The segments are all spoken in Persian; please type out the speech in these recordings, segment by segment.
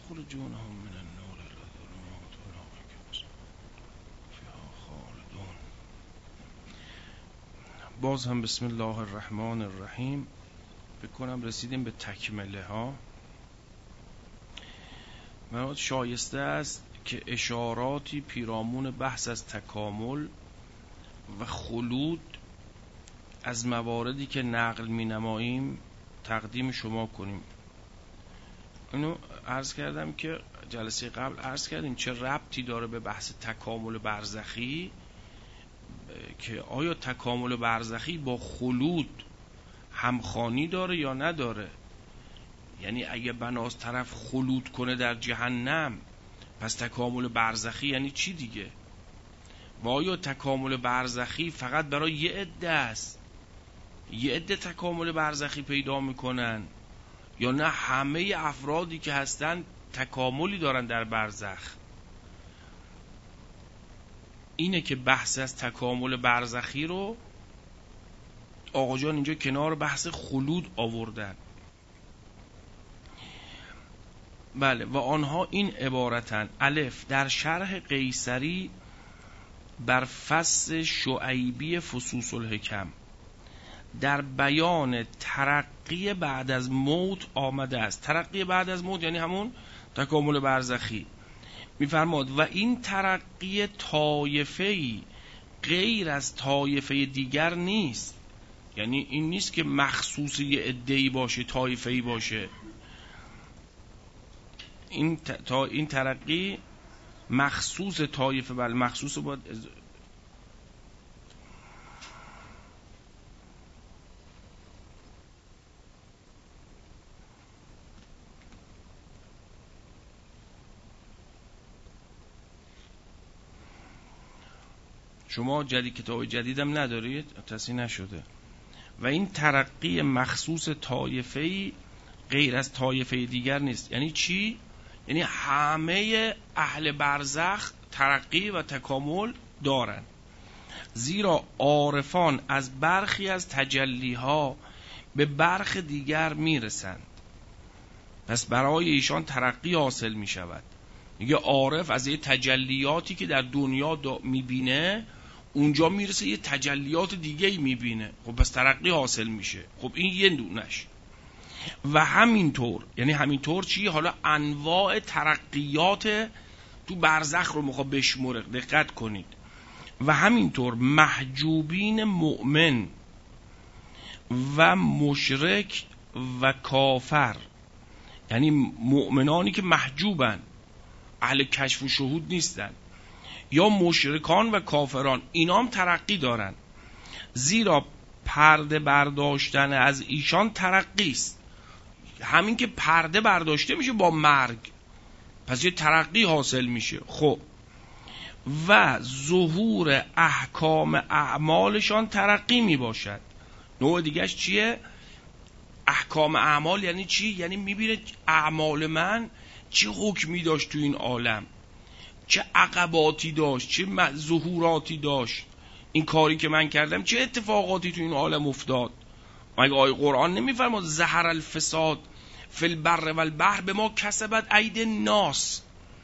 یخرجونهم من النار الی الظلمات اولئک فیها خالدون. باز هم بسم الله الرحمن الرحیم. بکنم رسیدیم به تکمله ها. من شایسته است که اشاراتی پیرامون بحث از تکامل و خلود از مواردی که نقل می نماییم تقدیم شما کنیم. اینو عرض کردم که جلسه قبل عرض کردیم چه ربطی داره به بحث تکامل برزخی، که آیا تکامل برزخی با خلود همخوانی داره یا نداره. یعنی اگه بناس طرف خلود کنه در جهنم، پس تکامل برزخی یعنی چی دیگه؟ و آیا تکامل برزخی فقط برای یه عده است، یه عده تکامل برزخی پیدا میکنن، یا نه همه افرادی که هستن تکاملی دارن در برزخ؟ اینه که بحث از تکامل برزخی رو آقا جان اینجا کنار بحث خلود آوردن. بله، و آنها این عبارتن: الف، در شرح قیصری بر فصل شعیبی فصوص الحکم در بیان ترقی بعد از موت آمده است. ترقی بعد از موت یعنی همون تکامل برزخی. میفرماد و این ترقی طایفه‌ای غیر از طایفه دیگر نیست. یعنی این نیست که مخصوص یه عده‌ای باشه، طایفه‌ای باشه. این ترقی مخصوص طایفه، بله مخصوص باید شما کتاب جدیدم ندارید، تصحیح نشده. و این ترقی مخصوص طایفه‌ای غیر از طایفه دیگر نیست. یعنی چی؟ یعنی همه اهل برزخ ترقی و تکامل دارن، زیرا عارفان از برخی از تجلیها به برخ دیگر میرسند، پس برای ایشان ترقی حاصل می شود. میگه عارف از یه تجلیاتی که در دنیا میبینه اونجا میرسه یه تجلیات دیگه میبینه، خب پس ترقی حاصل میشه. خب این یه دونش. و همینطور، یعنی همینطور چی؟ حالا انواع ترقیات تو برزخ رو میخواد بشموره، دقت کنید. و همینطور محجوبین مؤمن و مشرک و کافر، یعنی مؤمنانی که محجوبن، اهل کشف و شهود نیستن، یا مشرکان و کافران، اینا هم ترقی دارن، زیرا پرده برداشتن از ایشان ترقی است. همین که پرده برداشته میشه با مرگ، پس یه ترقی حاصل میشه. خب و ظهور احکام اعمالشان ترقی میباشد. نوع دیگهش چیه؟ احکام اعمال یعنی چی؟ یعنی میبینه اعمال من چه حکمی داشت تو این عالم، چه عقباتی داشت، چه ظهوراتی داشت، این کاری که من کردم چه اتفاقاتی تو این عالم افتاد. مگه آیه قرآن نمیفرماد ظهر الفساد فی البر و البحر بما کسبت اید الناس؟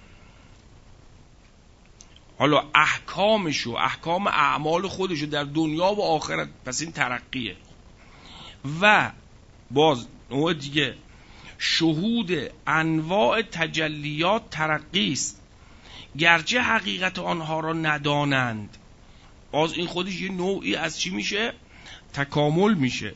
حالا احکامشو، احکام اعمال خودشو در دنیا و آخرت، پس این ترقیه. و باز نوع دیگه، شهود انواع تجلیات ترقی است، گرچه حقیقت آنها را ندانند. باز این خودش یه نوعی از چی میشه؟ تکامل میشه.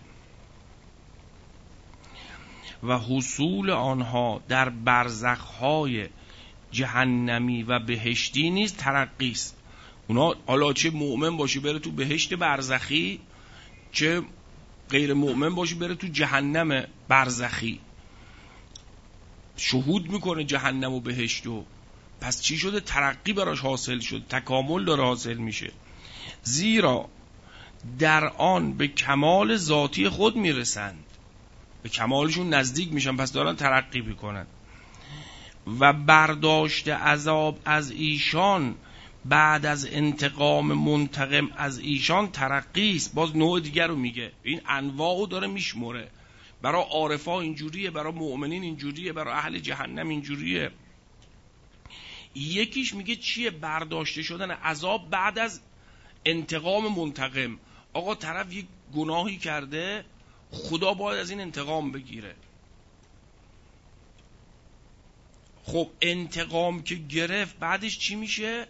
و حصول آنها در برزخهای جهنمی و بهشتی نیز ترقی است. اونا حالا چه مؤمن باشه بره تو بهشت برزخی، چه غیر مؤمن باشه بره تو جهنم برزخی، شهود میکنه جهنم و بهشتو، پس چی شده؟ ترقی براش حاصل شد، تکامل داره حاصل میشه. زیرا در آن به کمال ذاتی خود میرسند، به کمالشون نزدیک میشن، پس دارن ترقی میکنن. و برداشت عذاب از ایشان بعد از انتقام منتقم از ایشان ترقی است. باز نوع دیگر رو میگه، این انواعو داره میشموره. برای عارفا اینجوریه، برای مؤمنین اینجوریه، برای اهل جهنم اینجوریه. یکیش میگه چیه؟ برداشته شدن عذاب بعد از انتقام منتقم. آقا طرف یک گناهی کرده، خدا باید از این انتقام بگیره. خب انتقام که گرفت بعدش چی میشه؟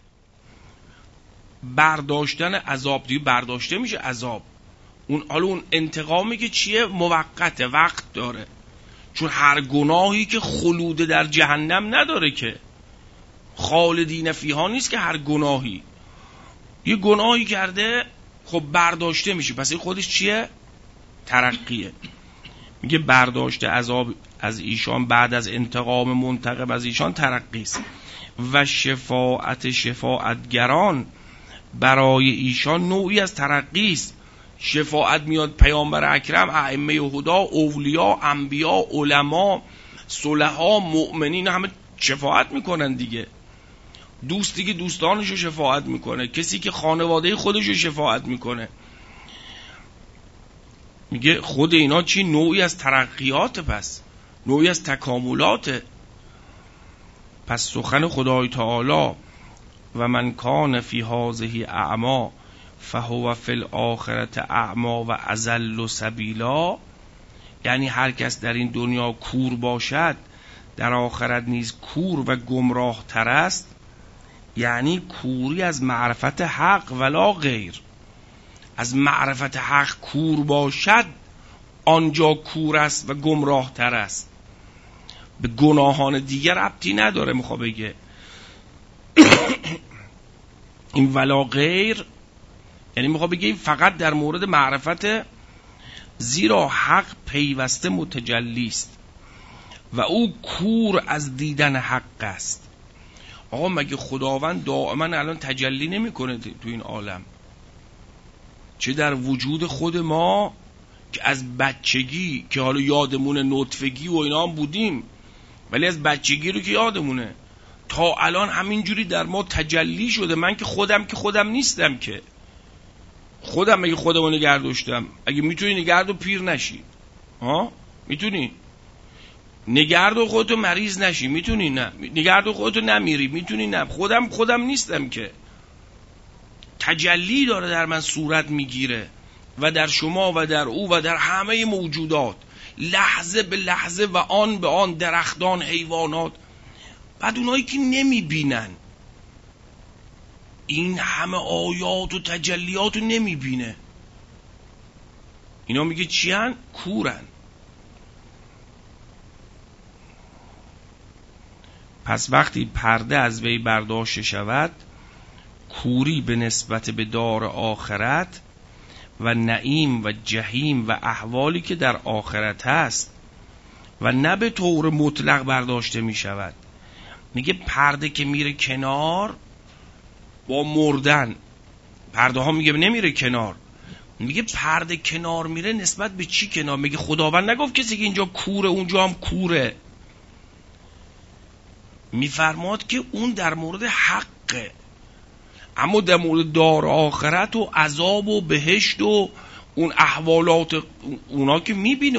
برداشتن عذاب. دیگه برداشته میشه عذاب. حالا اون انتقامی که چیه؟ موقته، وقت داره. چون هر گناهی که خلود در جهنم نداره، که خالدین فیها نیست که هر گناهی. یه گناهی کرده خب برداشته میشه، پس این خودش چیه؟ ترقیه. میگه برداشته عذاب از ایشان بعد از انتقام منتقم از ایشان ترقیست. و شفاعتگران برای ایشان نوعی از ترقیست. شفاعت میاد پیامبر اکرم، ائمه هدا، اولیا، انبیا، علما، صلحا، مؤمنین همه شفاعت میکنن دیگه. دوستی که دوستانشو شفاعت میکنه، کسی که خانواده خودشو شفاعت میکنه. میگه خود اینا چی؟ نوعی از ترقیات، پس نوعی از تکاملات. پس سخن خدای تعالی و من کان فی هذه اعما فهو فی الاخرة اعما و اضل سبیلا، یعنی هر کس در این دنیا کور باشد در آخرت نیز کور و گمراه تر است. یعنی کوری از معرفت حق ولا غیر. از معرفت حق کور باشد آنجا کور است و گمراه تر است. به گناهان دیگر ربطی نداره. میخواد بگه این ولا غیر، یعنی میخواد بگه فقط در مورد معرفت، زیرا حق پیوسته متجلی است و او کور از دیدن حق است. آقا مگه خداوند دائما الان تجلی نمیکنه تو این عالم؟ چه در وجود خود ما که از بچگی، که حالا یادمونه نطفگی و اینا هم بودیم، ولی از بچگی رو که یادمونه تا الان همینجوری در ما تجلی شده. من که خودم نیستم، که خودم مگه خودمو نگه داشتم؟ اگه میتونی نگه دار پیر نشی، میتونی نگه دار خودتو مریض نشی، میتونی نه نگه دار خودتو نمیری، میتونی نه. خودم نیستم، که تجلی داره در من صورت میگیره و در شما و در او و در همه موجودات، لحظه به لحظه و آن به آن، درختان، حیوانات. بعد اونایی که نمیبینن این همه آیات و تجلیات رو نمیبینه، اینا میگه چی هن؟ کورن. پس وقتی پرده از وی برداشته شود، کوری به نسبت به دار آخرت و نعیم و جهیم و احوالی که در آخرت هست و نه به طور مطلق برداشته می شود. میگه پرده که میره کنار با مردن، پرده ها میگه نمیره کنار. میگه پرده کنار میره نسبت به چی کنار؟ میگه خداوند نگفت کسی که اینجا کوره اونجا هم کوره. میفرماد که اون در مورد حقه، اما در مورد دار آخرت و عذاب و بهشت و اون احوالات اونا که میبینه،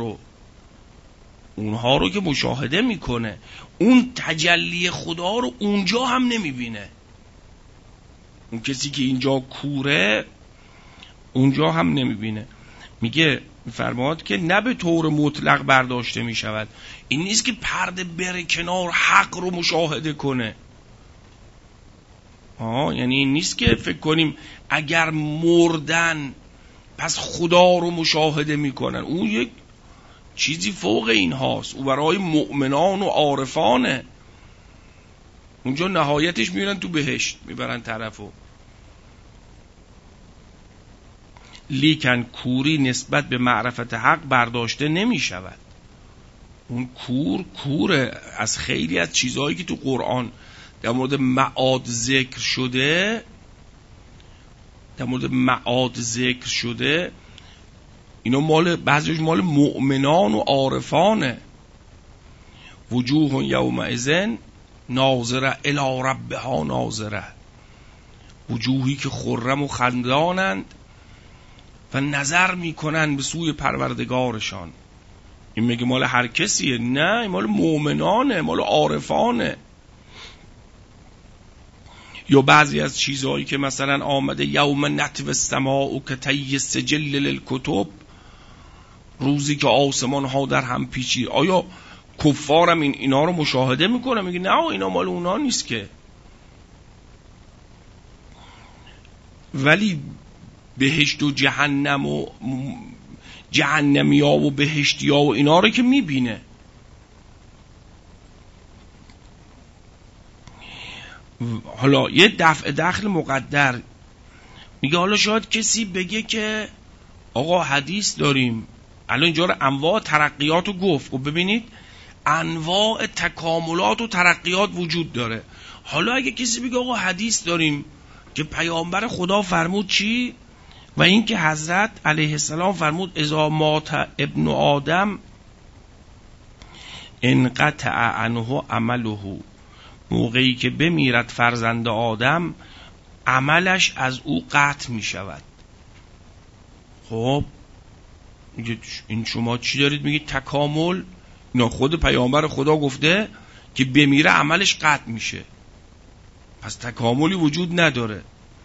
اونها رو که مشاهده میکنه، اون تجلی خدا رو اونجا هم نمیبینه. اون کسی که اینجا کوره اونجا هم نمیبینه. میگه فرماد که نه به طور مطلق برداشته میشود. این نیست که پرده بره کنار حق رو مشاهده کنه. یعنی این نیست که فکر کنیم اگر مردن پس خدا رو مشاهده میکنن. اون یک چیزی فوق این هاست، او برای مؤمنان و عارفانه. اونجا نهایتش میرن تو بهشت، میبرن طرفو. لیکن کوری نسبت به معرفت حق برداشته نمی شود. اون کوره از خیلی از چیزهایی که تو قرآن در مورد معاد ذکر شده، اینا مال بعضیش مال مؤمنان و عارفانه. وجوه یومئذ ناظره الی ربها ناظره، وجوهی که خرم و خندانند و نظر میکنن به سوی پروردگارشان. این میگه مال هر کسیه؟ نه، این مال مؤمنانه، مال عارفانه. یا بعضی از چیزهایی که مثلا آمده یوم نطوی السماء کطی السجل للکتب، روزی که آسمان ها در هم پیچید. آیا کفارم اینا رو مشاهده میکنه؟ میگه نه، اینا مال اونا نیست که. ولی بهشت و جهنم و جهنمیا و بهشتیا و اینا رو که میبینه. حالا یه دفع دخل مقدر میگه حالا شاید کسی بگه که آقا حدیث داریم، الان اینجا رو انواع ترقیات رو گفت و ببینید انواع تکاملات و ترقیات وجود داره. حالا اگه کسی بگه آقا حدیث داریم که پیامبر خدا فرمود چی؟ و این که حضرت علیه السلام فرمود اذا مات ابن آدم انقطع عنه عمله، موقعی که بمیرد فرزند آدم عملش از او قطع می شود. خب این شما چی دارید میگید تکامل؟ نه، خود پیامبر خدا گفته که بمیره عملش قطع میشه، پس تکاملی وجود نداره،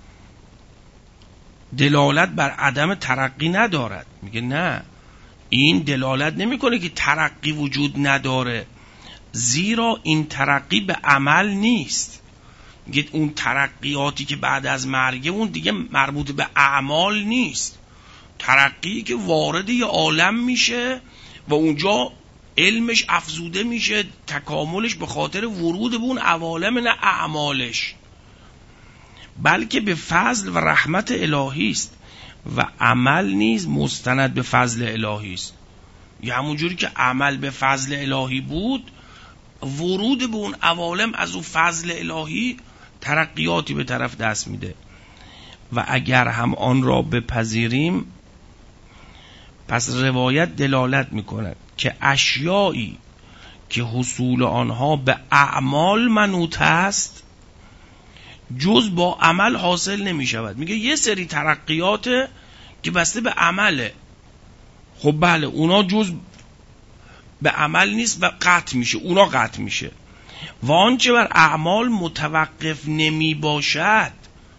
دلالت بر عدم ترقی ندارد. میگه نه، این دلالت نمیکنه که ترقی وجود نداره، زیرا این ترقی به عمل نیست. میگه اون ترقیاتی که بعد از مرگه اون دیگه مربوط به اعمال نیست، ترقی که وارد یه عالم میشه و اونجا علمش افزوده میشه، تکاملش به خاطر ورود به اون عوالم، نه اعمالش، بلکه به فضل و رحمت الهی است و عمل نیز مستند به فضل الهی است. یه همونجوری که عمل به فضل الهی بود، ورود به اون عوالم از اون فضل الهی ترقیاتی به طرف دست میده. و اگر هم آن را بپذیریم، پس روایت دلالت میکند که اشیایی که حصول آنها به اعمال منوط است جز با عمل حاصل نمی شود. میگه یه سری ترقیات که بسته به عمله، خب بله اونا جز به عمل نیست و قطع میشه، اونا قطع میشه. و آنچه بر اعمال متوقف نمی باشد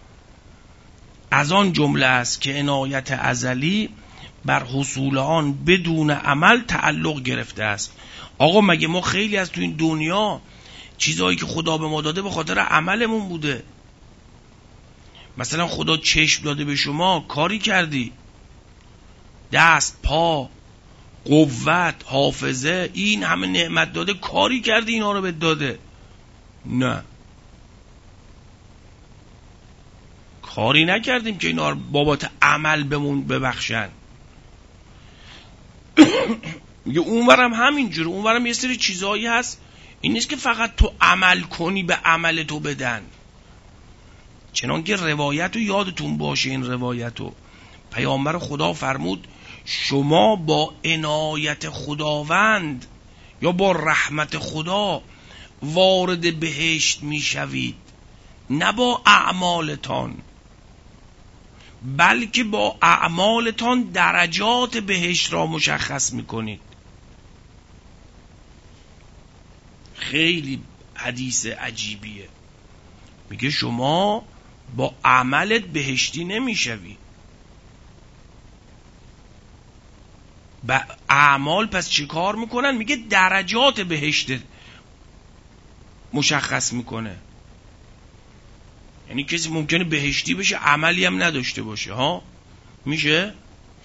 از آن جمله است که عنایت ازلی بر حصول آن بدون عمل تعلق گرفته است. آقا مگه ما خیلی از تو این دنیا چیزهایی که خدا به ما داده به خاطر عملمون بوده؟ مثلا خدا چشم داده به شما، کاری کردی، دست، پا، قوت، حافظه، این همه نعمت داده، کاری کردی اینا رو بهت داده؟ نه، کاری نکردیم که اینا رو بابت عمل بمون ببخشن. میگه اونورم همینجوره، اونورم یه سری چیزایی هست این نیست که فقط تو عمل کنی به عمل تو بدن. چنانکه روایت رو یادتون باشه، این روایت رو پیامبر خدا فرمود شما با عنایت خداوند یا با رحمت خدا وارد بهشت میشوید، نه با اعمالتان، بلکه با اعمالتان درجات بهشت را مشخص میکنید. خیلی حدیث عجیبیه. میگه شما با عملت بهشتی نمیشوی. اعمال پس چی کار میکنن؟ میگه درجات بهشت مشخص میکنه. یعنی کسی ممکنه بهشتی بشه عملی هم نداشته باشه. ها میشه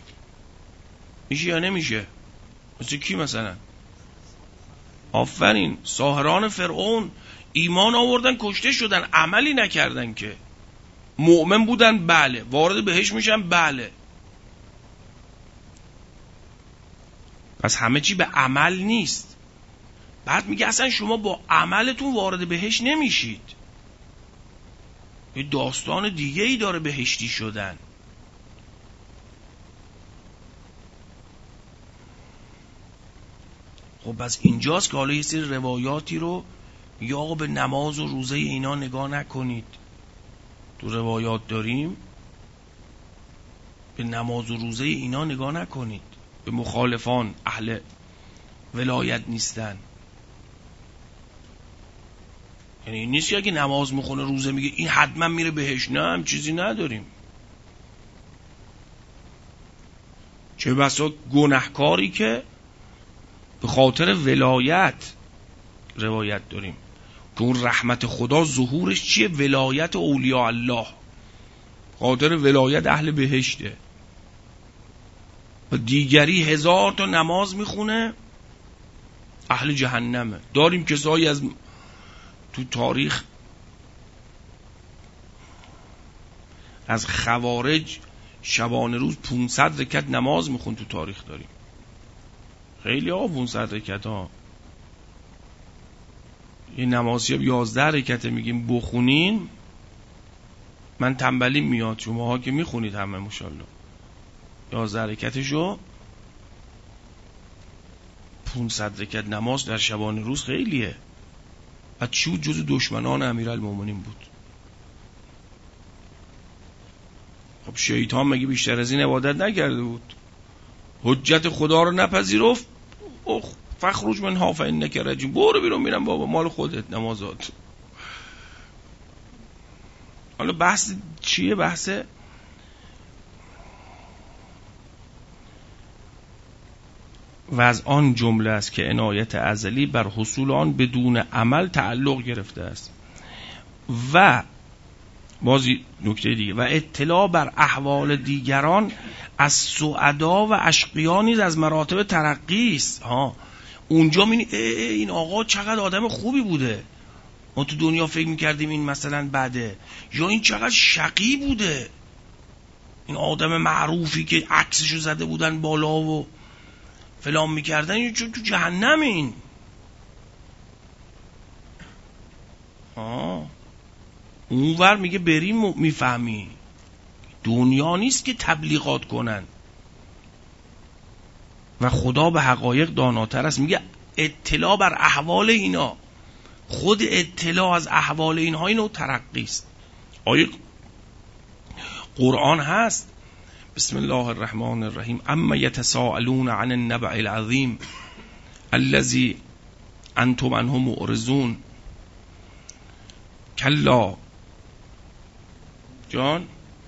یا نمیشه؟ مثل کی مثلا؟ آفرین، ساحران فرعون ایمان آوردن کشته شدن، عملی نکردن که. مؤمن بودن بله، وارد بهشت میشن بله. پس همه چی به عمل نیست. بعد میگه اصلا شما با عملتون وارد بهشت نمیشید. یه داستان دیگه ای داره بهشتی شدن. خب پس اینجاست که حالا یه سری روایاتی رو یا آقا به نماز و روزه اینا نگاه نکنید. تو روایات داریم به نماز و روزه اینا نگاه نکنید، به مخالفان اهل ولایت نیستن. یعنی این نیست که اگه نماز میخونه روزه میگه این حتما میره بهش، نه، هم چیزی نداریم. چه بسا گناهکاری که به خاطر ولایت روایت داریم که اون رحمت خدا ظهورش چیه؟ ولایت اولیاء الله، خاطر ولایت اهل بهشته. و دیگری 1000 تا نماز میخونه اهل جهنمه. داریم کسایی از تو تاریخ از خوارج شبانه روز 500 رکعت نماز میخون، تو تاریخ داریم خیلی 500 رکعت ها. این نمازی 11 رکعت میگیم بخونین، من تنبلی میاد، شماها که میخونید همه ماشاءالله 11 رکعتشو 500 رکعت نماز در شبانه روز خیلیه. و چی بود؟ جز دشمنان امیرالمومنین بود. خب شیطان مگه بیشتر از این عبادت نکرده بود؟ حجت خدا رو نپذیرفت، فخرج منها فانک رجیم، برو بیرون، میرم بابا مال خودت نمازات. حالا بحث چیه؟ بحث و از آن جمله است که عنایت ازلی بر حصول آن بدون عمل تعلق گرفته است. و بازی نکته دیگه، و اطلاع بر احوال دیگران از سعدا و اشقیا نیز از مراتب ترقی است. اونجا این آقا چقدر آدم خوبی بوده، ما تو دنیا فکر میکردیم این مثلا بده، یا این چقدر شقی بوده، این آدم معروفی که عکسشو زده بودن بالا و فلان میکردن، این چون تو جهنم این. اونور میگه بریم میفهمی، دنیا نیست که تبلیغات کنن و خدا به حقایق داناتر است. میگه اطلاع بر احوال اینا، خود اطلاع از احوال اینها اینو ترقی است. آیه قرآن هست بسم الله الرحمن الرحیم اما یتساءلون عن النبأ العظیم الذی انتم عنه معرضون کلا جان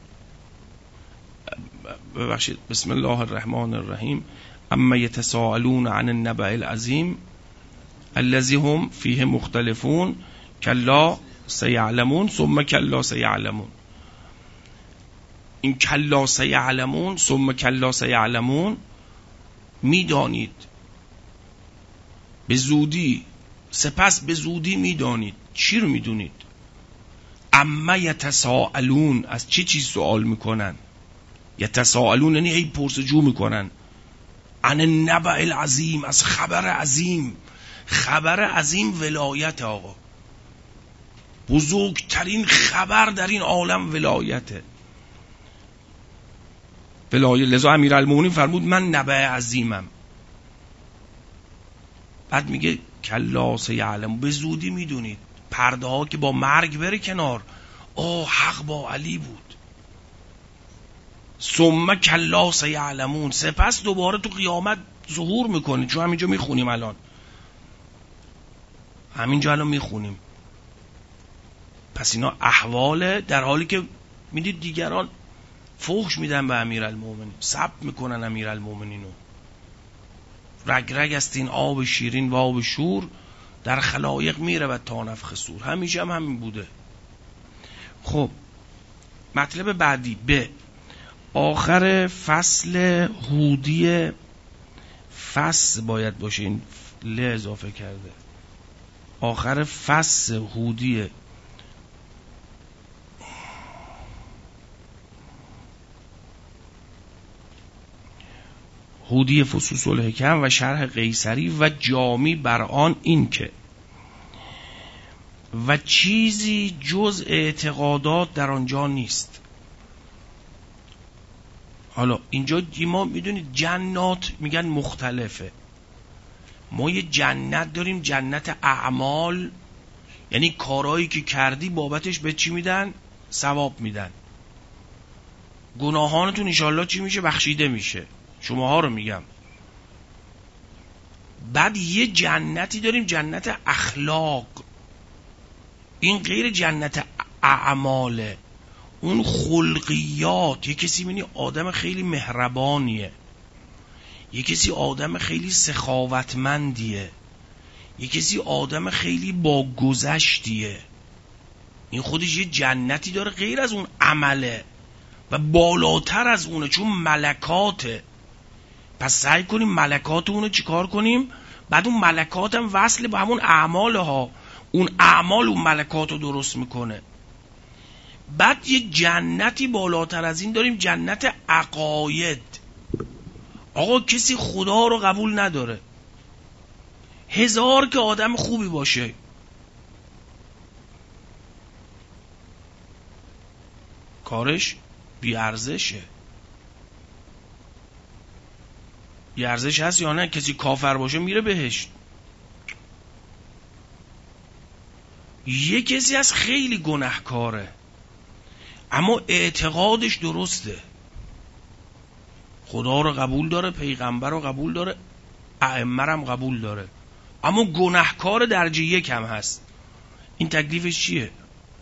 ببخشید بسم الله الرحمن الرحیم اما یتساءلون عن النبأ العظیم الذی هم فیه مختلفون کلا سیعلمون ثم کلا سیعلمون. این کلا سیعلمون ثم کلا سیعلمون، میدانید به زودی، سپس به زودی میدانید. چی رو میدونید؟ اما یتساءلون، از چی چیز سوال میکنن؟ یتساءلون یعنی هی پرسجو میکنن. عن النبأ العظیم، از خبر عظیم. خبر عظیم ولایت آقا، بزرگترین خبر در این عالم ولایته. لذا امیرالمومنین فرمود من نبأ عظیمم. بعد میگه کلا سیعلم، به زودی میدونید. پرده ها که با مرگ بره کنار، حق با علی بود. ثم کلا سیعلمون، سپس دوباره تو قیامت ظهور میکنه. چون همینجا میخونیم الان، همینجا الان میخونیم. پس اینا احواله، در حالی که میدید دیگران فحش میدن به امیرالمومنین، سب میکنن امیرالمومنینو. رگ رگ است این آب شیرین و آب شور، در خلایق میره و تا نفخ صور. همیشه هم همین بوده. خب مطلب بعدی، به آخر فصل هودی، فصل باید باشه، این ل اضافه کرده، آخر فصل هودی فصوص الحکم و شرح قیصری و جامی بر آن این که و چیزی جز اعتقادات در آنجا نیست. حالا اینجا ما میدونید جنات میگن مختلفه. ما یه جنت داریم، جنت اعمال، یعنی کارهایی که کردی بابتش به چی میدن؟ ثواب میدن. گناهانتون انشالله چی میشه؟ بخشیده میشه. شماها رو میگم. بعد یه جنتی داریم، جنت اخلاق. این غیر جنت اعماله. اون خلقیات، یه کسی بینی آدم خیلی مهربانیه، یه کسی آدم خیلی سخاوتمندیه، یه کسی آدم خیلی با گذشتیه، این خودش یه جنتی داره غیر از اون عمله و بالاتر از اونه، چون ملکاته. پس سعی کنیم ملکات اونو چیکار کنیم؟ بعد اون ملکات هم وصل با همون اعمال ها، اون اعمال اون ملکات رو درست میکنه. بعد یه جنتی بالاتر از این داریم، جنت عقاید. آقا کسی خدا رو قبول نداره، هزار که آدم خوبی باشه، کارش بی ارزشه. بی ارزش هست یا نه؟ کسی کافر باشه میره بهشت. یه کسی از خیلی گناهکاره اما اعتقادش درسته، خدا رو قبول داره، پیغمبر رو قبول داره، ائمه رو قبول داره، اما گناهکار درجه یک هم هست. این تکلیفش چیه؟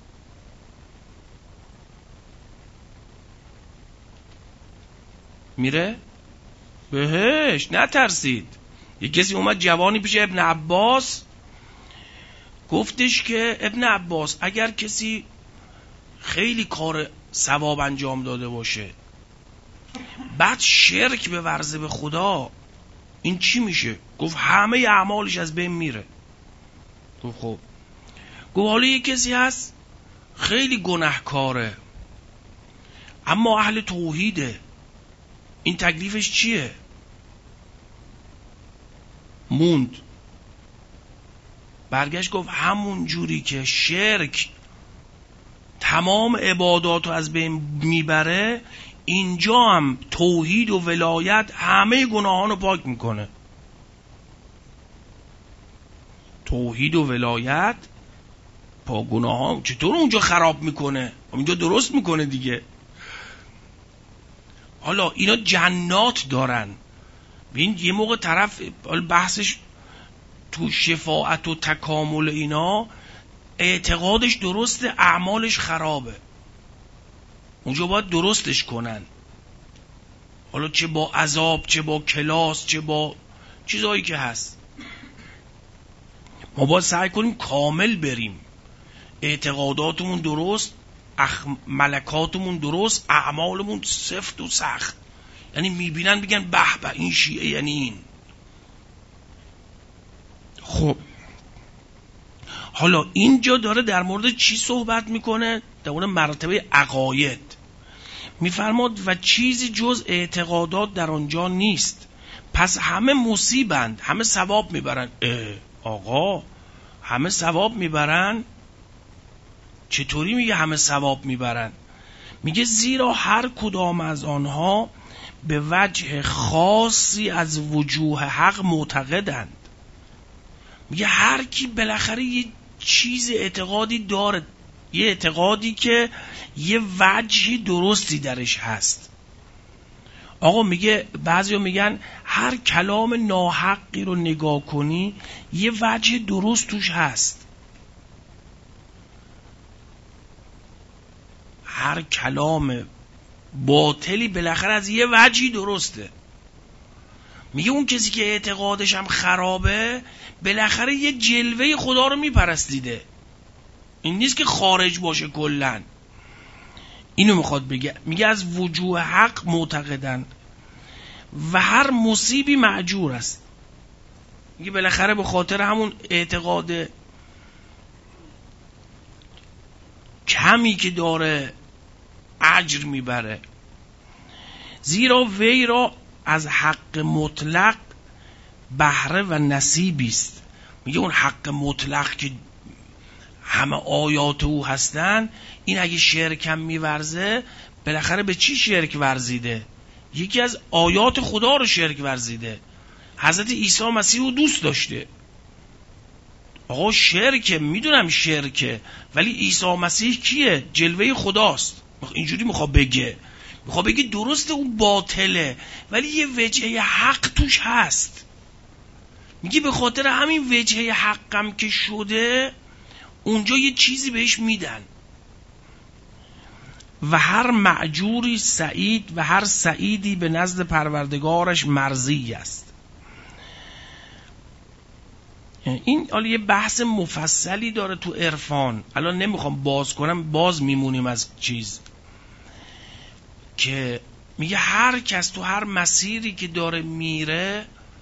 میره بهش. نترسید. یه کسی اومد جوانی پیش ابن عباس، گفتش که ابن عباس اگر کسی خیلی کار ثواب انجام داده باشه بعد شرک به ورزه به خدا، این چی میشه؟ گفت همه اعمالش از بین میره. گفت خب. گفت حالا یه کسی هست خیلی گناهکاره اما اهل توحیده، این تکلیفش چیه؟ موند. برگشت گفت همون جوری که شرک تمام عباداتو از بین میبره، اینجا هم توحید و ولایت همه گناهانو پاک میکنه. توحید و ولایت پا گناهان چطور اونجا خراب میکنه؟ اونجا درست میکنه دیگه. حالا اینا جنات دارن. ببین یه موقع طرف بحثش تو شفاعت و تکامل اینا اعتقادش درسته، اعمالش خرابه، اونجا باید درستش کنن. حالا چه با عذاب، چه با کلاس، چه با چیزایی که هست، ما باید سعی کنیم کامل بریم، اعتقاداتمون درست، ملکاتمون درست، اعمالمون سفت و سخت. یعنی میبینن بگن به به این شیعه یعنی این. خب حالا اینجا داره در مورد چی صحبت میکنه؟ در مورد مرتبه عقاید. میفرماد و چیزی جز اعتقادات در آنجا نیست، پس همه مصیبند، همه ثواب میبرن. آقا همه ثواب میبرن؟ چطوری میگه همه ثواب میبرن؟ میگه زیرا هر کدام از آنها به وجه خاصی از وجوه حق معتقدند. میگه هر کی بالاخره یه چیز اعتقادی داره، یه اعتقادی که یه وجهی درستی درش هست. آقا میگه بعضیا میگن هر کلام ناحقی رو نگاه کنی یه وجه درست توش هست. هر کلام باطلی بالاخره از یه وجهی درسته. میگه اون کسی که اعتقادش هم خرابه بالاخره یه جلوه خدا رو میپرستیده، این نیست که خارج باشه کلن. اینو میخواد بگه. میگه از وجوه حق معتقدن و هر مصیبی معجور است. میگه بالاخره به خاطر همون اعتقاد کمی که داره اجر میبره، زیرا وی را از حق مطلق بهره و نصیبی است. میگه اون حق مطلق که همه آیات او هستن، این اگه شرک هم میورزه بالاخره به چی شرک ورزیده؟ یکی از آیات خدا رو شرک ورزیده. حضرت عیسی مسیح رو دوست داشته. آقا شرکه، میدونم شرکه، ولی عیسی مسیح کیه؟ جلوه خداست. اینجوری میخواد بگه درسته اون باطله ولی یه وجهه حق توش هست. میگه به خاطر همین وجهه حقم که شده اونجا یه چیزی بهش میدن و هر معجوری سعید و هر سعیدی به نزد پروردگارش مرضی است. این حالا یه بحث مفصلی داره تو عرفان، الان نمیخوام باز کنم، باز میمونیم از چیز که میگه هر کس تو هر مسیری که داره میره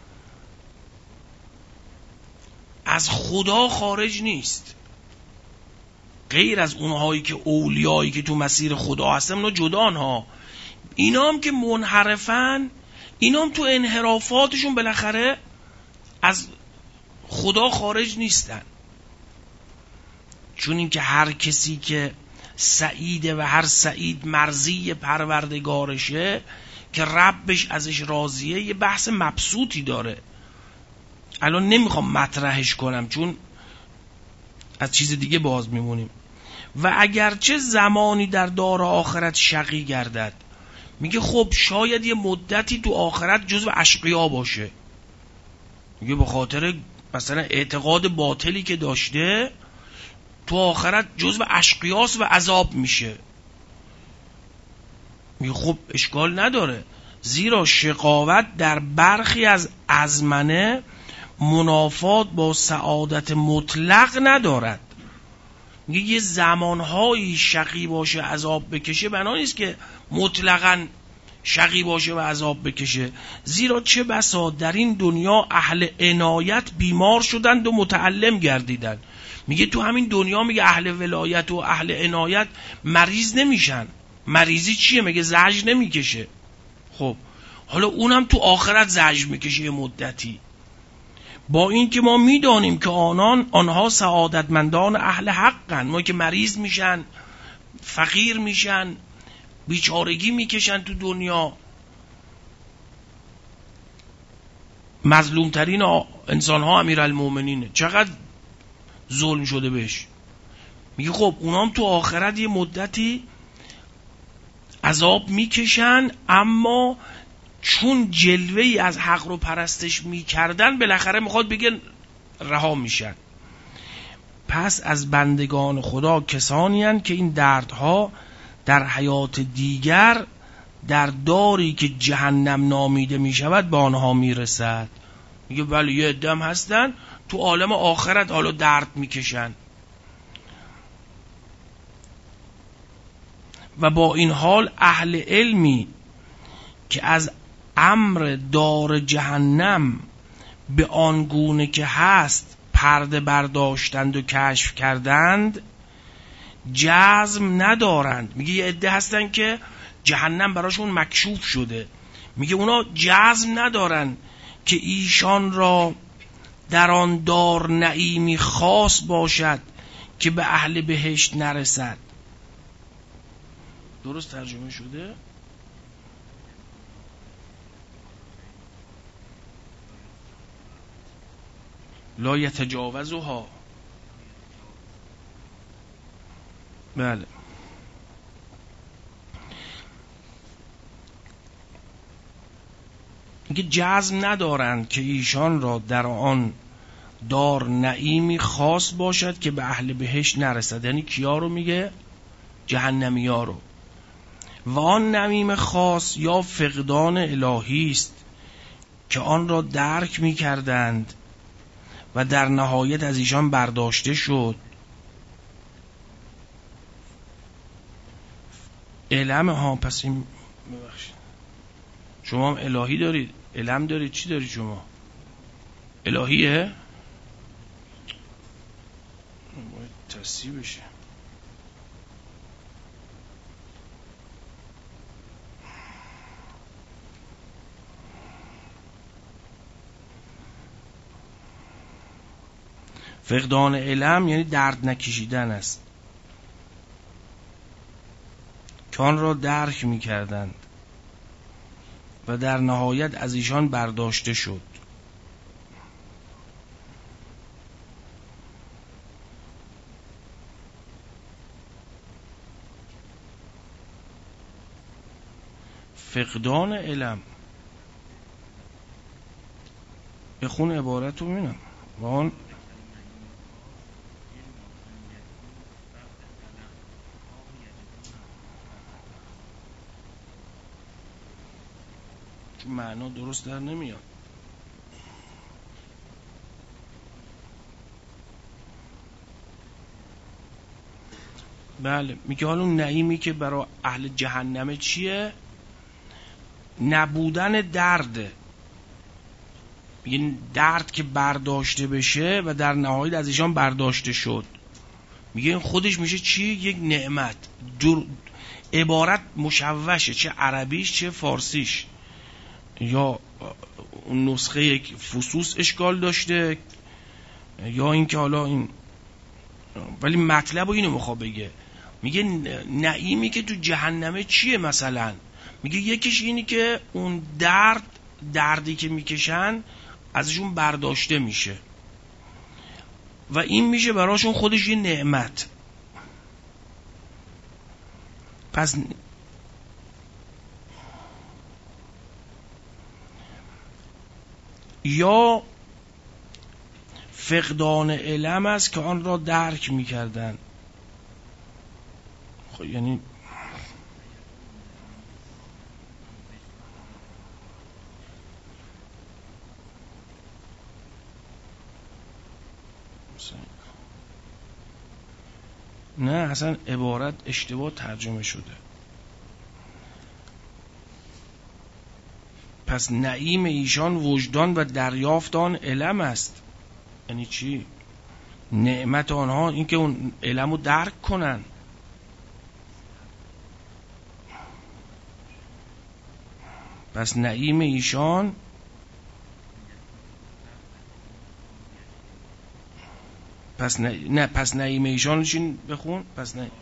از خدا خارج نیست، غیر از اونهایی که اولیایی که تو مسیر خدا هستن اونا جدان ها، اینا هم که منحرفن، اینا هم تو انحرافاتشون بالاخره از خدا خارج نیستن. چون اینکه هر کسی که سعیده و هر سعید مرضی پروردگارشه که ربش ازش راضیه، یه بحث مبسوطی داره، الان نمیخوام مطرحش کنم چون از چیز دیگه باز میمونیم. و اگرچه زمانی در دار آخرت شقی گردد، میگه خب شاید یه مدتی تو آخرت جزو اشقیا باشه، میگه به خاطر مثلا اعتقاد باطلی که داشته تو آخرت جزو اشقیاس و عذاب میشه. میگه خب اشکال نداره، زیرا شقاوت در برخی از ازمنه منافات با سعادت مطلق ندارد. میگه یه زمانهایی شقی باشه عذاب بکشه، بنا نیست که مطلقاً شقی باشه و عذاب بکشه، زیرا چه بسا در این دنیا اهل عنایت بیمار شدند و متعلم گردیدند. میگه تو همین دنیا میگه اهل ولایت و اهل عنایت مریض نمیشن. مریضی چیه؟ میگه زجر نمیکشه. خب حالا اونم تو آخرت زجر میکشه یه مدتی، با این که ما میدانیم که آنها سعادتمندان اهل حقن. ما که مریض میشن، فقیر میشن، بیچارگی میکشن تو دنیا، مظلومترین انسان ها امیرالمومنینه، چقدر ظلم شده بهش. میگه خب اونام تو آخرت یه مدتی عذاب میکشن، اما چون جلوه‌ای از حق رو پرستش میکردن بالاخره میخواد بگن رها میشن. پس از بندگان خدا کسانی هستند که این دردها در حیات دیگر در داری که جهنم نامیده میشود به آنها میرسد. میگه بله یه عده‌ام هستن تو عالم آخرت حالا درد میکشن و با این حال اهل علمی که از امر دار جهنم به آنگونه که هست پرده برداشتند و کشف کردند جزم ندارند. میگه یه عده هستن که جهنم براشون مکشوف شده، میگه اونا جزم ندارن که ایشان را در آن دار نعیمی خاص باشد که به اهل بهشت نرسد. درست ترجمه شده؟ لا یتجاوزها. بله میگه جزم ندارند که ایشان را در آن دار نعیمی خاص باشد که به اهل بهشت نرسد. یعنی کیا رو میگه؟ جهنمی ها رو. و آن نعیم خاص یا فقدان الهی است که آن را درک میکردند و در نهایت از ایشان برداشته شد. علم ها. پس این شما هم الهی دارید، علم دارید، چی دارید شما؟ الهیه؟ باید تصحیح بشه. فقدان علم یعنی درد نکشیدن است که آن را درک می کردند و در نهایت از ایشان برداشته شد. فقدان علم بخون عبارت رو ببینم وان چون معنا درست در نمیاد. بله میگه حالا اون نعیمی که برای اهل جهنمه چیه؟ نبودن درده. میگه درد که برداشته بشه و در نهایت از ایشان برداشته شد، میگه این خودش میشه چی؟ یک نعمت. عبارت مشوشه، چه عربیش چه فارسیش. یا اون نسخه یک فصوص اشکال داشته یا اینکه حالا این، ولی مطلب اینو میخواد بگه. میگه نعیمی که تو جهنمه چیه؟ مثلا میگه یکیش اینی که اون دردی که میکشن ازشون برداشته میشه و این میشه براشون خودش یه نعمت. پس یا فقدان علم است که آن را درک میکردن. خب یعنی نه اصلا عبارت اشتباه ترجمه شده. پس نعیم ایشان وجدان و دریافت آن علم است. یعنی چی؟ نعمت آنها این که اون علم رو درک کنن. پس نعیم ایشان پس نعیم ایشان چین بخون. پس نه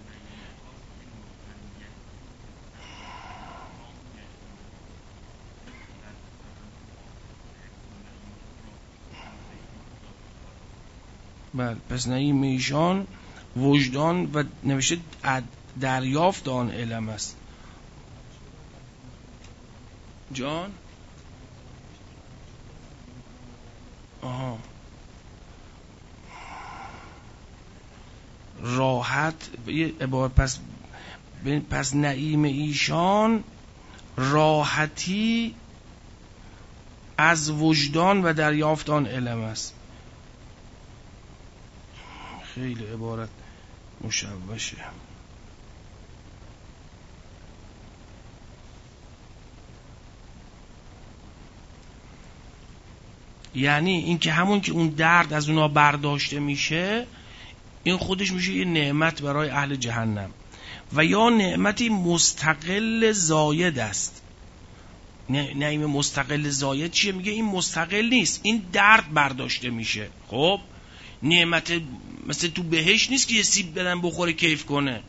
بله پس نعیم ایشان وجدان و نوشته دریافت آن علم است. جان آها راحت پس نعیم ایشان راحتی از وجدان و دریافت آن علم است. خیلی عبارت مشوشه. یعنی این که همون که اون درد از اونا برداشته میشه، این خودش میشه یه نعمت برای اهل جهنم. و یا نعمتی مستقل زاید است. نعیم مستقل زاید چیه؟ میگه این مستقل نیست، این درد برداشته میشه. خب نعمت مثل تو بهشت نیست که یه سیب بدن بخوره کیف کنه.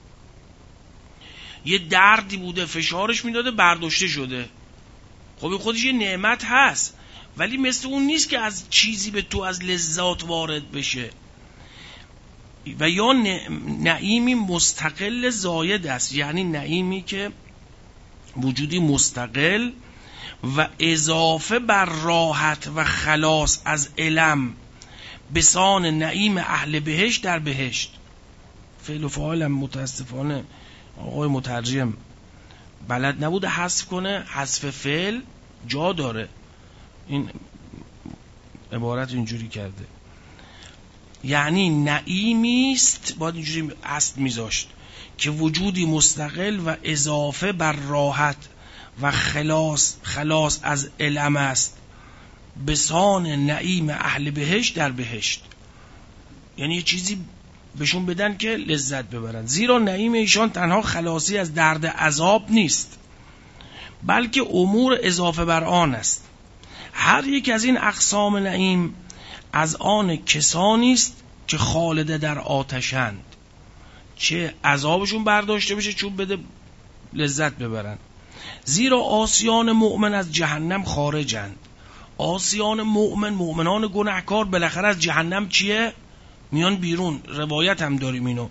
یه دردی بوده فشارش میداده برداشته شده. خب این خودش یه نعمت هست، ولی مثل اون نیست که از چیزی به تو از لذات وارد بشه. و یا نعیمی مستقل زاید است، یعنی نعیمی که وجودی مستقل و اضافه بر راحت و خلاص از علم بسان نعیم اهل بهشت در بهشت. فعل و فاعل متاسفانه آقای مترجم بلد نبوده حذف کنه. حذف فعل جا داره، این عبارت اینجوری کرده. یعنی نعیمی است، باید اینجوری است میذاشت، که وجودی مستقل و اضافه بر راحت و خلاص از علم است بسان نعیم اهل بهشت در بهشت. یعنی یه چیزی بهشون بدن که لذت ببرن. زیرا نعیم ایشان تنها خلاصی از درد عذاب نیست، بلکه امور اضافه بر آن است. هر یک از این اقسام نعیم از آن کسانی است که خالده در آتشند، چه عذابشون برداشته بشه چون بده لذت ببرن. زیرا عاصیان مؤمن از جهنم خارجند. عاصیان مؤمنان گناهکار بالاخره از جهنم چیه؟ میان بیرون. روایت هم داریم اینو.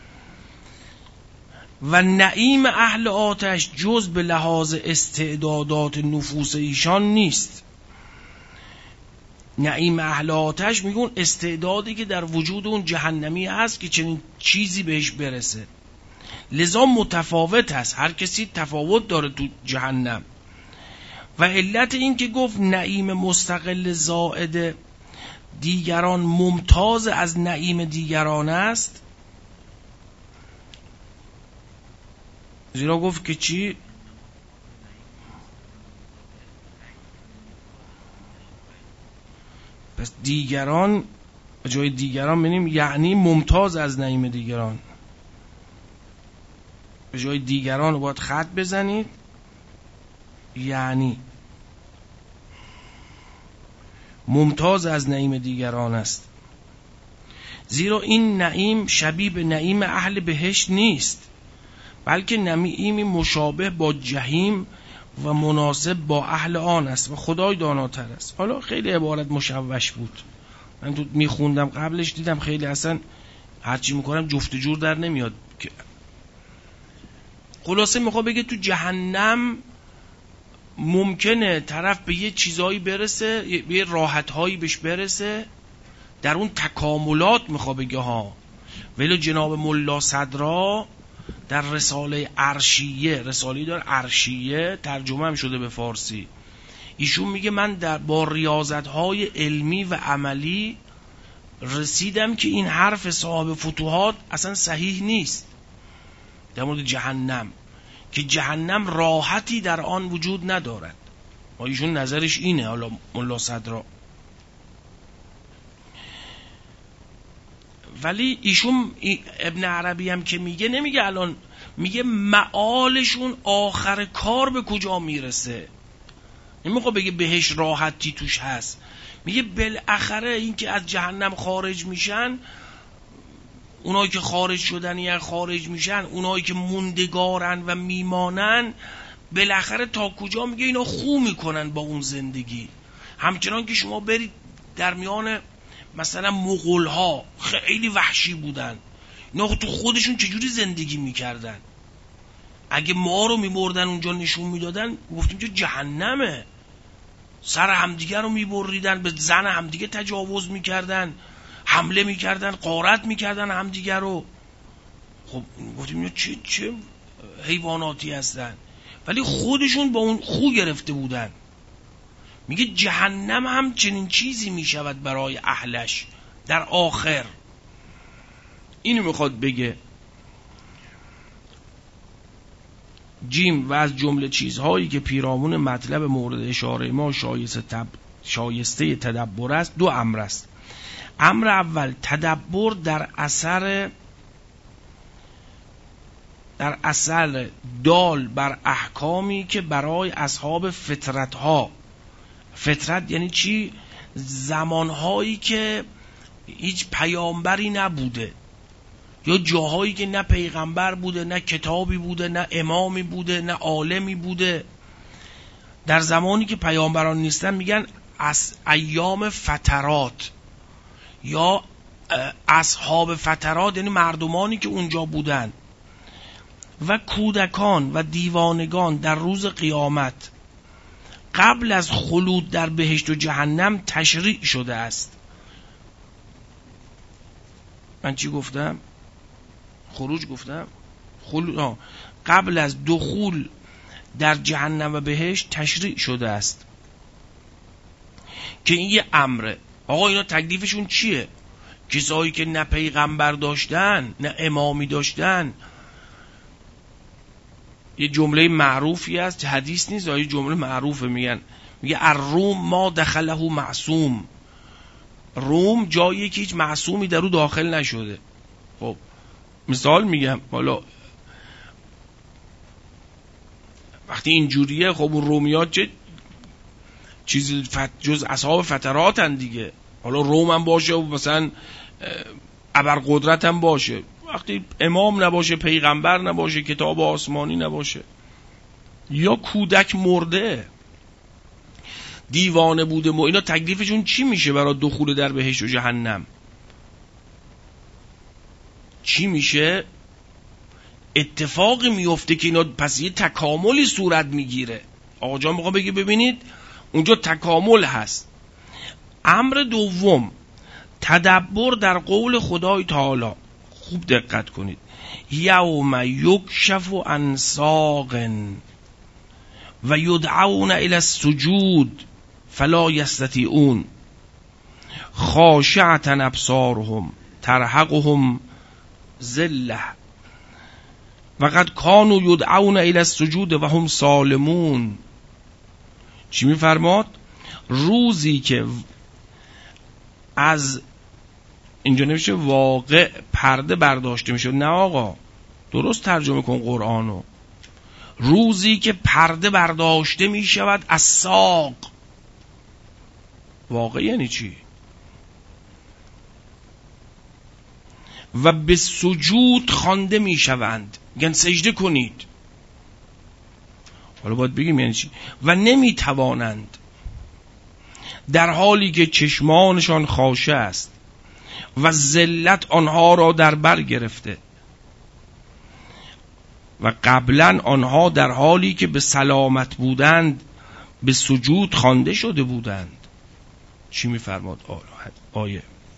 و نعیم اهل آتش جز به لحاظ استعدادات نفوس ایشان نیست، نعیم اهل آتش میگون استعدادی که در وجود اون جهنمی هست که چنین چیزی بهش برسه، لذا متفاوت هست، هر کسی تفاوت داره تو جهنم. و علت این که گفت نعیم مستقل زائد دیگران ممتاز از نعیم دیگران است، زیرا گفت که چی؟ پس دیگران جای دیگران ببینیم یعنی ممتاز از نعیم دیگران، به جای دیگران رو باید خط بزنید، یعنی ممتاز از نعیم دیگران است، زیرا این نعیم شبیه به نعیم اهل بهشت نیست، بلکه نعیمی مشابه با جهنم و مناسب با اهل آن است و خدای داناتر است. حالا خیلی عبارت مشوش بود، من تو میخوندم قبلش دیدم خیلی اصلا هرچی میکنم جفت جور در نمیاد. خلاصه میخواد بگه تو جهنم ممکنه طرف به یه چیزایی برسه، به یه راحتهایی بهش برسه، در اون تکاملات میخواد بگه ها. ولی جناب ملا صدرا در رساله عرشیه، رساله داره عرشیه، ترجمه هم شده به فارسی، ایشون میگه من با ریاضتهای علمی و عملی رسیدم که این حرف صاحب فتوحات اصلا صحیح نیست در مورد جهنم، که جهنم راحتی در آن وجود ندارد. ایشون نظرش اینه، حالا ملا صدرا. ولی ایشون ابن عربی هم که میگه نمیگه الان، میگه معالشون آخر کار به کجا میرسه، نمیخواد بگه بهش راحتی توش هست، میگه بالاخره این که از جهنم خارج میشن، اونایی که خارج شدن یا خارج میشن، اونایی که موندگارن و میمانن، بالاخره تا کجا میگه اینا خو میکنن با اون زندگی. همچنان که شما برید در میان مثلا مغول‌ها خیلی وحشی بودن، اینا تو خودشون چجوری زندگی میکردن؟ اگه ما رو میبردن اونجا نشون میدادن، گفتیم که جهنمه، سر همدیگه رو میبریدن، به زن همدیگه تجاوز میکردن، حمله میکردن، غارت میکردن همدیگه رو. خب گفتیم اینا چه حیواناتی هستن، ولی خودشون با اون خو گرفته بودن. میگه جهنم هم چنین چیزی میشود برای اهلش در آخر. اینو میخواد بگه. جیم و از جمله چیزهایی که پیرامون مطلب مورد اشاره ما شایسته تدبر است، دو امر است. امر اول تدبر در اثر دال بر احکامی که برای اصحاب فطرتها، فطرت یعنی چی؟ زمانهایی که هیچ پیامبری نبوده، یا جاهایی که نه پیغمبر بوده، نه کتابی بوده، نه امامی بوده، نه عالمی بوده. در زمانی که پیامبران نیستن میگن از ایام فترات، یا اصحاب فترات یعنی مردمانی که اونجا بودن. و کودکان و دیوانگان در روز قیامت قبل از خلود در بهشت و جهنم تشریع شده است. من چی گفتم؟ خروج گفتم؟ قبل از دخول در جهنم و بهشت تشریع شده است که این یه امره. آقا اینا تکلیفشون چیه؟ کسایی که نه پیغمبر داشتن نه امامی داشتن. یه جمله معروفی هست، حدیث نیست، یه جمله معروفه، میگه الروم ما دخله معصوم. روم جایی که هیچ معصومی در او داخل نشده. خب مثال میگم، حالا وقتی اینجوریه خب اون رومیات چه چیز جز اصحاب فتراتن دیگه. حالا روم هم باشه و مثلا ابرقدرت هم باشه، وقتی امام نباشه، پیغمبر نباشه، کتاب آسمانی نباشه، یا کودک مرده، دیوانه بوده، اینا تکلیفشون چی میشه برای دخول در بهشت و جهنم؟ چی میشه؟ اتفاقی میفته که اینا پس یه تکاملی صورت میگیره. آقا جان میخواد بگه ببینید اونجا تکامل هست. امر دوم، تدبر در قول خدای تعالی. خوب دقت کنید. یوم یکشف عن ساق و یدعون الی السجود فلا یستطیعون خاشعة ابصارهم ترهقهم ذلة و قد کانوا یدعون الی السجود و هم سالمون. چی میفرماد؟ روزی که از اینجا نمیشه واقع پرده برداشته میشه، نه آقا، درست ترجمه کن قرآنو. روزی که پرده برداشته میشود از ساق. واقع یعنی چی؟ و به سجود خوانده میشوند، میگن سجده کنید. حالا باید بگیم یعنی چی. و نمیتوانند، در حالی که چشمانشان خاشع است و ذلت آنها را در بر گرفته و قبلا آنها در حالی که به سلامت بودند به سجود خوانده شده بودند. چی میفرماد آیه؟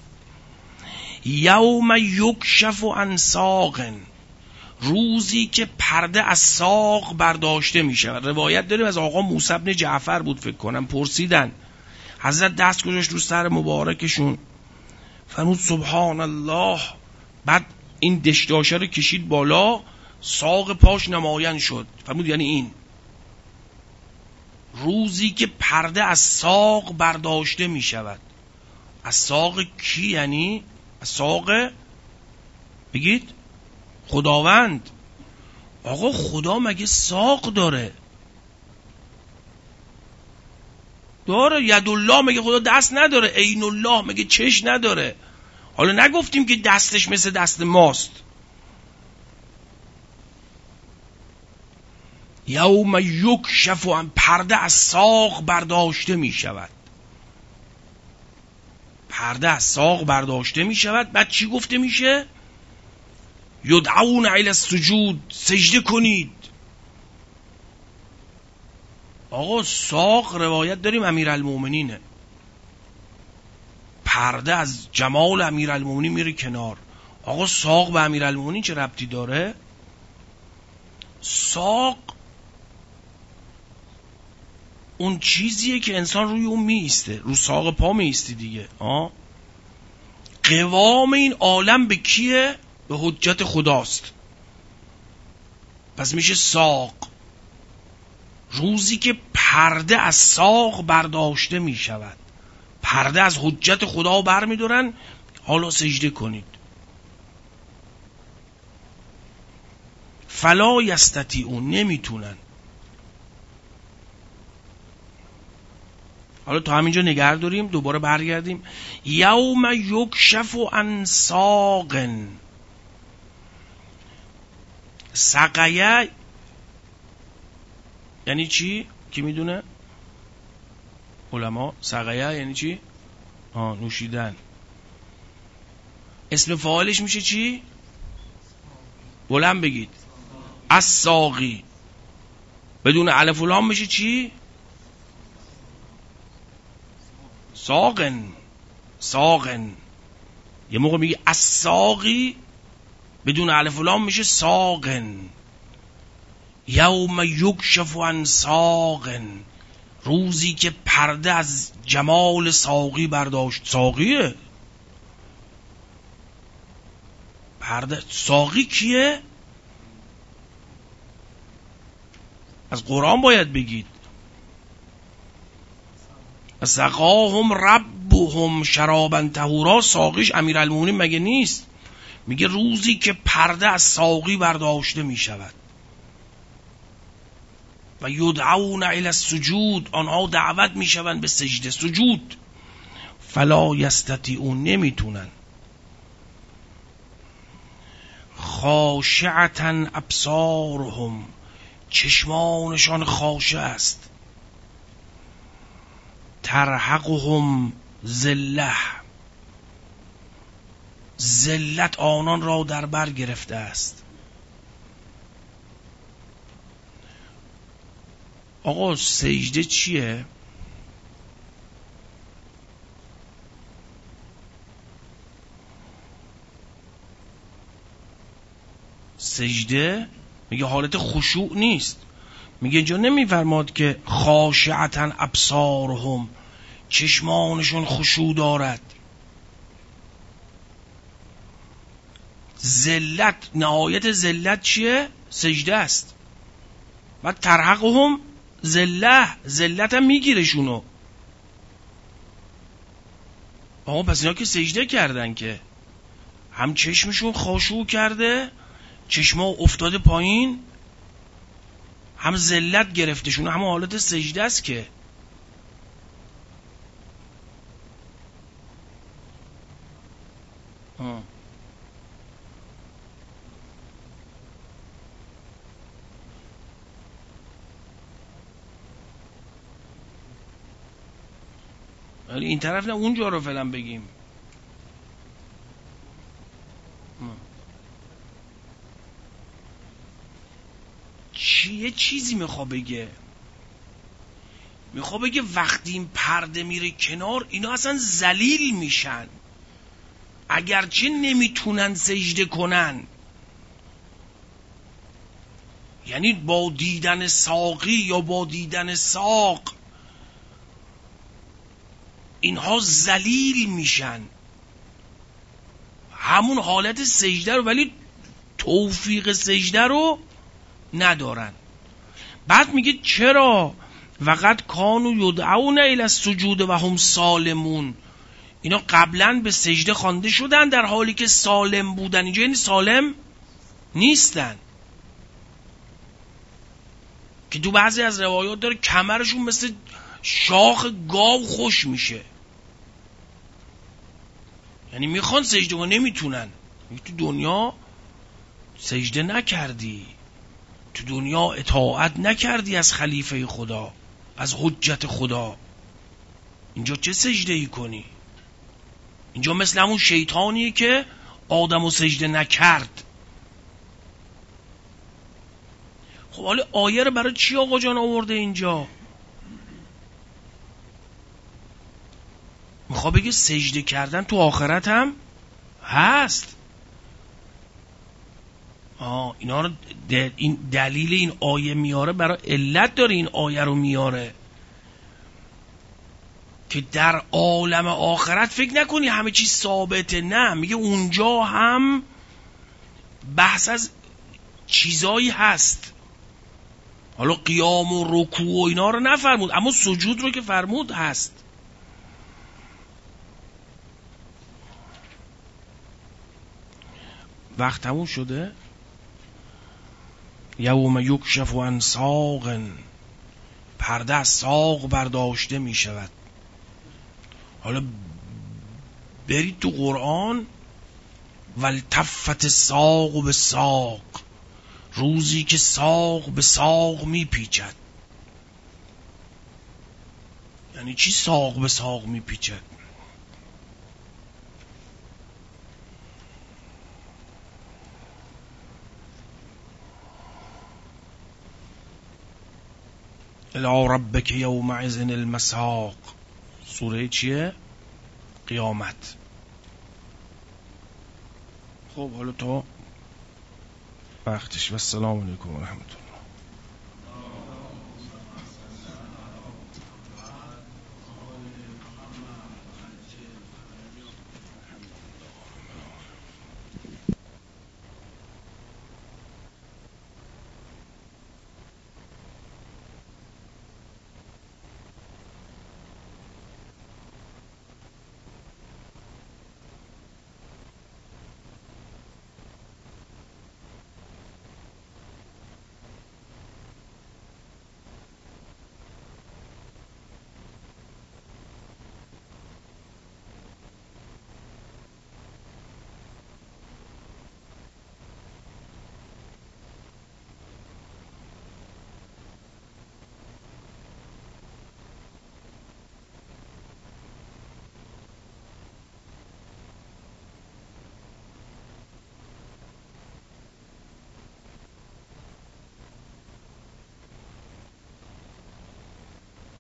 یوم یکشف عن ساق، روزی که پرده از ساق برداشته میشود. روایت داریم از آقا موسی بن جعفر بود فکر کنم، پرسیدن، حضرت دست گذاشت رو سر مبارکشون، فرمود سبحان الله، بعد این دشداشه رو کشید بالا، ساق پاش نمایان شد. فرمود یعنی این روزی که پرده از ساق برداشته می شود. از ساق کی یعنی؟ از ساق بگید خداوند. آقا خدا مگه ساق داره؟ داره. ید الله مگه خدا دست نداره؟ عین الله مگه چش نداره؟ حالا نگفتیم که دستش مثل دست ماست. یوم یکشف عن، پرده از ساق برداشته می شود. پرده از ساق برداشته می شود. بعد چی گفته میشه؟ یدعون الی السجود، سجده کنید. آقا ساق روایت داریم امیرالمومنینه. پرده از جمال امیرالمومنین میره کنار. آقا ساق به امیرالمومنین چه ربطی داره؟ ساق اون چیزیه که انسان روی اون میسته، رو ساق پا میستی دیگه. قوام این عالم به کیه؟ به حجت خداست. پس میشه ساق. روزی که پرده از ساق برداشته میشود، پرده از حجت خدا بر میدارن، حالا سجده کنید. فلا یستطیعون، نمیتونن. حالا تا همینجا نگه داریم، دوباره برگردیم. یوم یکشف عن ساق. سقیه یعنی چی؟ کی میدونه؟ علما. سقیه یعنی چی؟ نوشیدن. اسم فاعلش میشه چی؟ بلند بگید. الساقی. بدون الف و لام میشه چی؟ ساقن. ساقن. یه موقع میگه الساقی، بدون الف و لام میشه ساقن. یوم یکشف عن ساق، روزی که پرده از جمال ساقی برداشت. ساقیه. پرده ساقی کیه؟ از قرآن باید بگید. سقاهم ربهم شرابا طهورا. ساقیش امیرالمومنین مگه نیست؟ میگه روزی که پرده از ساقی برداشته میشود. و یدعون الی السجود، آنها دعوت میشوند به سجده، سجود. فلا یستطیعون، نمیتونن. خاشعة ابصارهم، چشمانشان خاشع است. ترهقهم ذلة، ذلت آنان را در بر گرفته است. آقا سجده چیه؟ سجده میگه حالت خشوع نیست. میگه اینجا نمیفرماد که خاشعتن ابصارهم، چشمانشون خشوع دارد. ذلت، نهایت ذلت چیه؟ سجده است. و ترحقهم ذله، ذلت هم میگیرشونو. آقا پس اینا که سجده کردن که هم چشمشون خشوع کرده، چشما افتاده پایین، هم ذلت گرفتشون، هم حالت سجده است که. ولی این طرف نه اونجا رو فعلا بگیم. یه چیزی میخواد بگه، میخواد بگه وقتی این پرده میره کنار اینا اصلا ذلیل میشن، اگرچه نمیتونن سجده کنن. یعنی با دیدن ساقی یا با دیدن ساق اینها ذلیل میشن، همون حالت سجده رو، ولی توفیق سجده رو ندارن. بعد میگه چرا وقد کانوا یدعون الی السجود و هم سالمون، اینا قبلا به سجده خوانده شدن در حالی که سالم بودن. اینجا یعنی سالم نیستن، که تو بعضی از روایات داره کمرشون مثل شاخ گاو خوش میشه، یعنی میخوان سجده کنن نمیتونن. تو دنیا سجده نکردی، تو دنیا اطاعت نکردی از خلیفه خدا، از حجت خدا، اینجا چه سجده ای کنی؟ اینجا مثل همون شیطانیه که آدمو سجده نکرد. خب حالا آیه رو برای چی آقا جان آورده اینجا؟ میخواد بگه سجده کردن تو آخرت هم هست. اینا رو این دلیل این آیه میاره، برای علت داره این آیه رو میاره که در عالم آخرت فکر نکنی همه چیز ثابته. نه، میگه اونجا هم بحث از چیزایی هست. حالا قیام و رکوع و اینا رو نفرمود، اما سجود رو که فرمود هست. وقت تموم شده. یوم یکشف عن ساق، پرده از ساق برداشته می شود. حالا برید تو قرآن، والتفت ساق به ساق، روزی که ساق به ساق می پیچد. یعنی چی ساق به ساق می پیچد؟ الی ربک یومئذ المساق. سوره چیه؟ قیامت. خب حالا تا وقتش. و السلام علیکم و رحمت الله.